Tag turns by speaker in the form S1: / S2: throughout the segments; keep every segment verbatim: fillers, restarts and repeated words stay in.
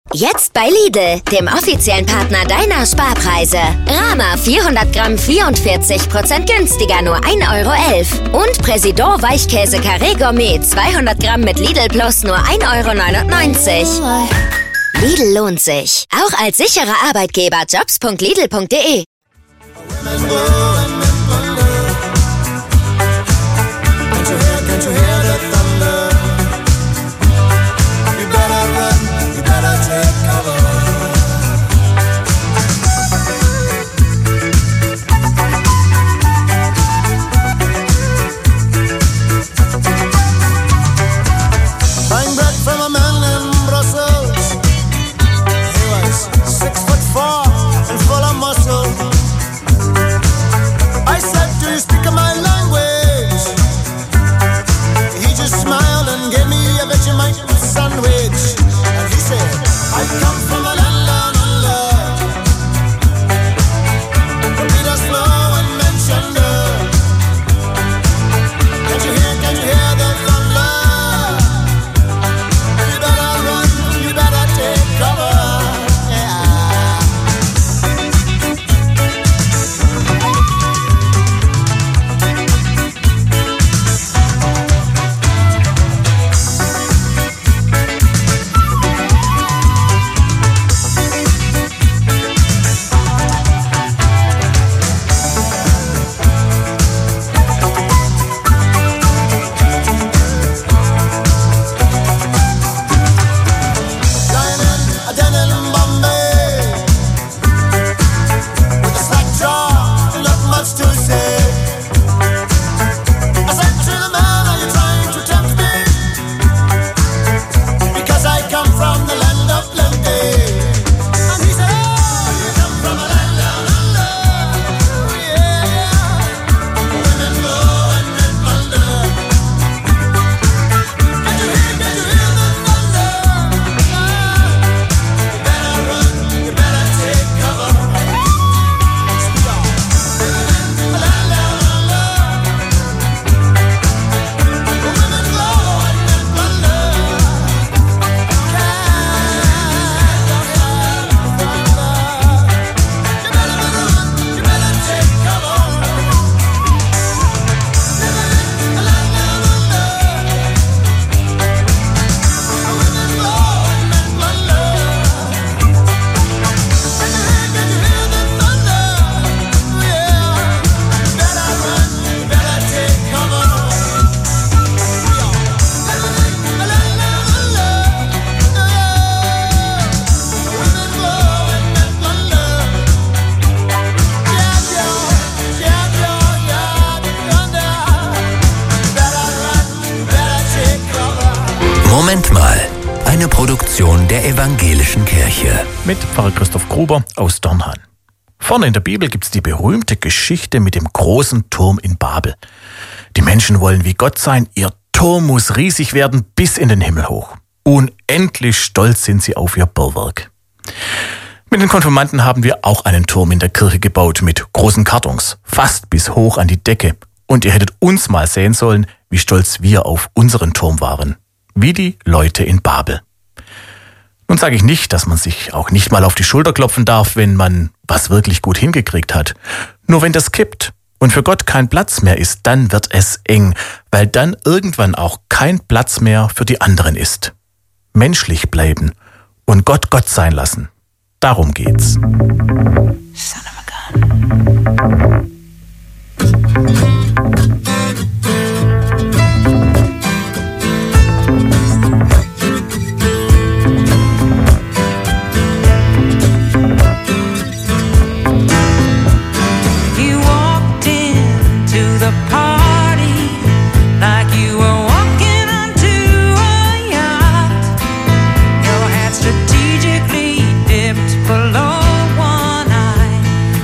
S1: Jetzt bei Lidl, dem offiziellen Partner deiner Sparpreise. Rama vierhundert Gramm vierundvierzig Prozent günstiger, nur ein Euro elf. Und Presidor Weichkäse Carré Gourmet zweihundert Gramm mit Lidl Plus nur ein Euro neunundneunzig. Lidl lohnt sich. Auch als sicherer Arbeitgeber. jobs punkt lidl punkt de.
S2: Moment mal, eine Produktion der Evangelischen Kirche.
S3: Mit Pfarrer Christoph Gruber aus Dornhan. Vorne in der Bibel gibt's die berühmte Geschichte mit dem großen Turm in Babel. Die Menschen wollen wie Gott sein, ihr Turm muss riesig werden bis in den Himmel hoch. Unendlich stolz sind sie auf ihr Bollwerk. Mit den Konfirmanden haben wir auch einen Turm in der Kirche gebaut mit großen Kartons, fast bis hoch an die Decke. Und ihr hättet uns mal sehen sollen, wie stolz wir auf unseren Turm waren. Wie die Leute in Babel. Nun sage ich nicht, dass man sich auch nicht mal auf die Schulter klopfen darf, wenn man was wirklich gut hingekriegt hat. Nur wenn das kippt und für Gott kein Platz mehr ist, dann wird es eng, weil dann irgendwann auch kein Platz mehr für die anderen ist. Menschlich bleiben und Gott Gott sein lassen. Darum geht's.
S4: Son of a gun.
S5: Strategically dipped below one eye.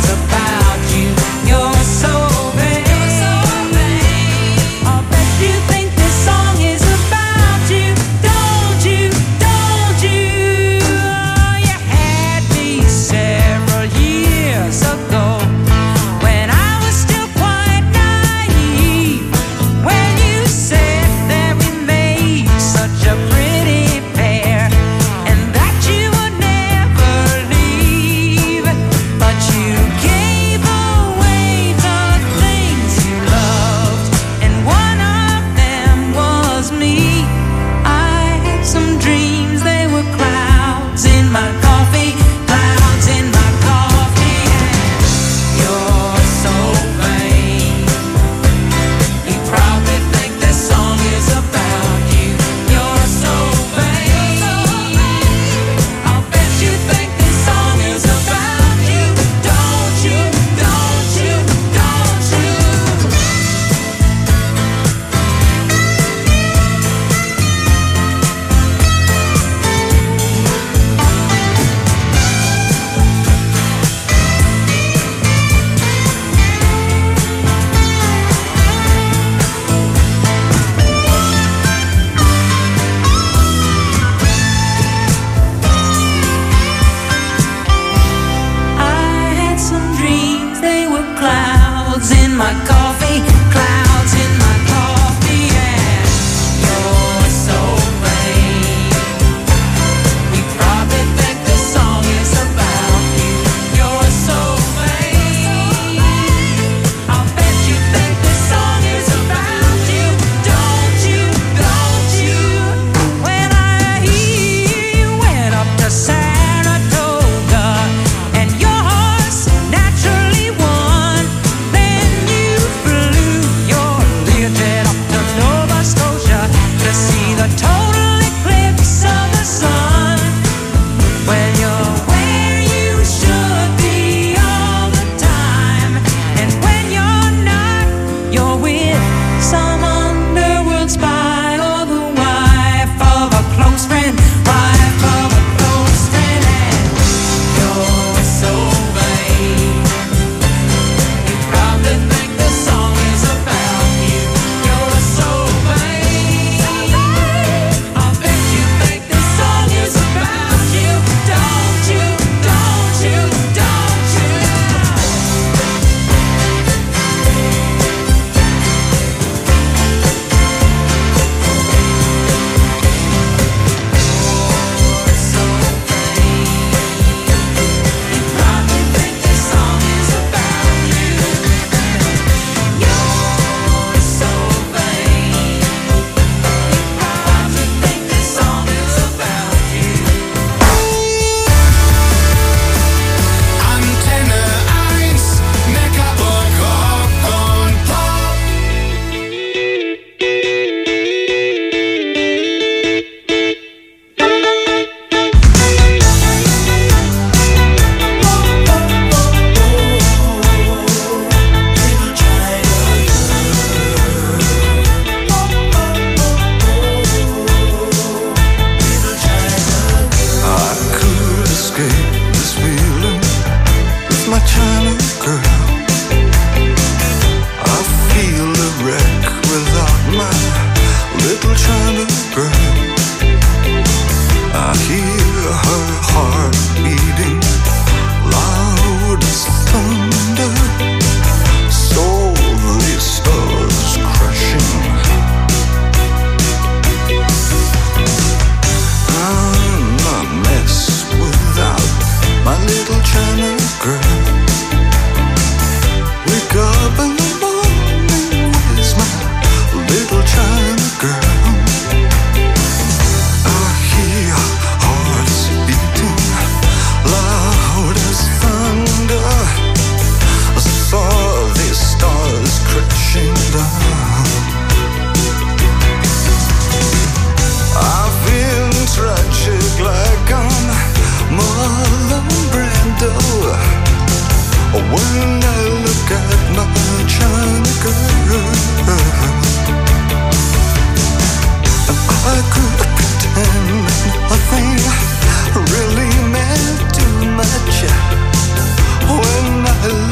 S5: Really meant too much when I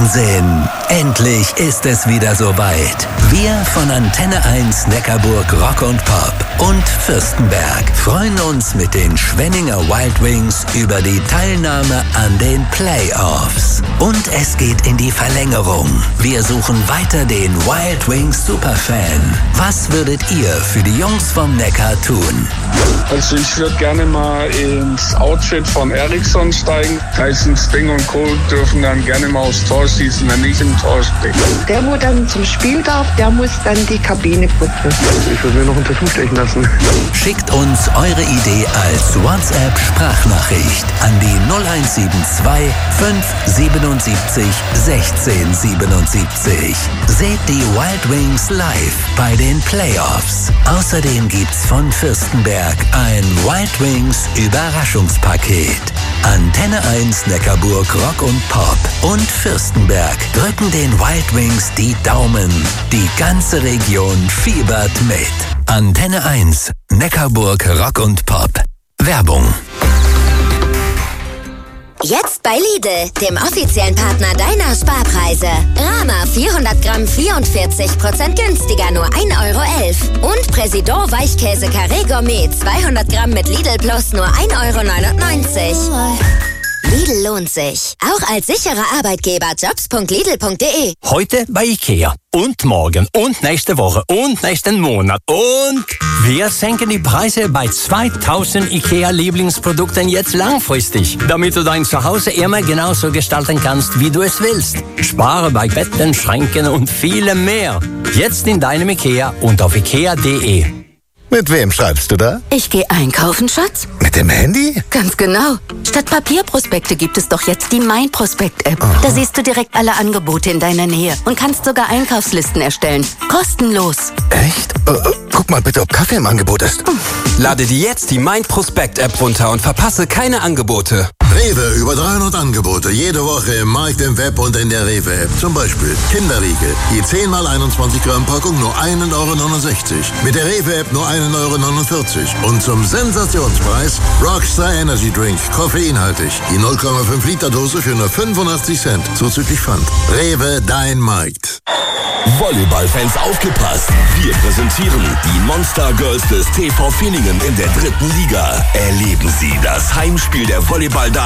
S2: Wahnsinn! Endlich ist es wieder soweit. Wir von Antenne eins Neckarburg Rock und Pop und Fürstenberg freuen uns mit den Schwenninger Wild Wings über die Teilnahme an den Playoffs. Und es geht in die Verlängerung. Wir suchen weiter den Wild Wings Superfan. Was würdet ihr für die Jungs vom Neckar tun?
S5: Also ich würde gerne mal ins Outfit von Eriksson steigen. Tyson, Sting und Co. dürfen dann gerne mal aufs Tor schießen, wenn ich im Tor stehe.
S6: Der, wo dann zum Spiel darf, der muss dann die Kabine putzen.
S5: Ich würde mir noch unter Fuß stechen lassen.
S2: Schickt uns eure Idee als WhatsApp-Sprachnachricht an die null eins sieben zwei fünf siebenundsiebzig sechzehn siebenundsiebzig. Seht die Wild Wings live bei den Playoffs. Außerdem gibt's von Fürstenberg ein Wild Wings Überraschungspaket. Antenne eins Neckarburg Rock und Pop und Fürstenberg drücken den Wild Wings die Daumen. Die ganze Region fiebert mit. Antenne eins Neckarburg Rock und Pop. Werbung.
S1: Jetzt bei Lidl, dem offiziellen Partner deiner Sparpreise. Rama vierhundert Gramm vierundvierzig Prozent günstiger, nur ein Euro elf. Und Presidor Weichkäse Carré Gourmet zweihundert Gramm mit Lidl Plus nur ein Euro neunundneunzig. Lidl lohnt sich. Auch als sicherer Arbeitgeber jobs punkt lidl punkt de.
S7: Heute bei Ikea. Und morgen und nächste Woche und nächsten Monat. Und wir senken die Preise bei zweitausend Ikea-Lieblingsprodukten jetzt langfristig, damit du dein Zuhause immer genauso gestalten kannst, wie du es willst. Spare bei Betten, Schränken und vielem mehr. Jetzt in deinem Ikea und auf ikea punkt de.
S8: Mit wem schreibst du da?
S9: Ich gehe einkaufen, Schatz.
S8: Mit dem Handy?
S9: Ganz genau. Statt Papierprospekte gibt es doch jetzt die Mein Prospekt-App.
S8: Aha.
S9: Da siehst du direkt alle Angebote in deiner Nähe und kannst sogar Einkaufslisten erstellen. Kostenlos.
S8: Echt? Äh, guck mal bitte, ob Kaffee im Angebot ist.
S9: Hm.
S10: Lade dir jetzt die Mein Prospekt-App runter und verpasse keine Angebote.
S11: Rewe, über dreihundert Angebote, jede Woche im Markt, im Web und in der Rewe-App. Zum Beispiel Kinderriegel, die zehn mal einundzwanzig Gramm Packung nur einen Euro neunundsechzig. Mit der Rewe-App nur einen Euro neunundvierzig. Und zum Sensationspreis Rockstar Energy Drink, koffeinhaltig. Die null Komma fünf Liter Dose für nur fünfundachtzig Cent, zuzüglich Pfand. Rewe, dein Markt.
S12: Volleyballfans aufgepasst! Wir präsentieren die Monster Girls des T V Villingen in der dritten Liga. Erleben Sie das Heimspiel der Volleyball